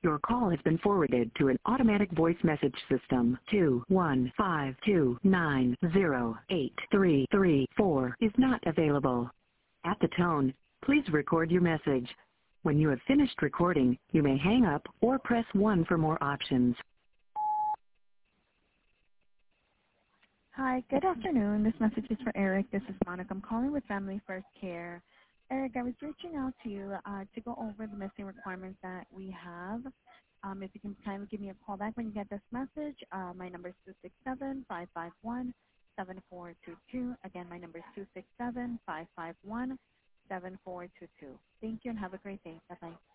Your call has been forwarded to an automatic voice message system. 21529083334 is not available. At the tone, please record your message. When you have finished recording, you may hang up or press 1 for more options. Hi, good afternoon. This message is for Eric. This is Monica. I'm calling with Family First Care. Eric, I was reaching out to you to go over the missing requirements that we have. If you can kindly give me a call back when you get this message. My number is 267-551-7422. Again, my number is 267-551-7422. Thank you and have a great day. Bye-bye.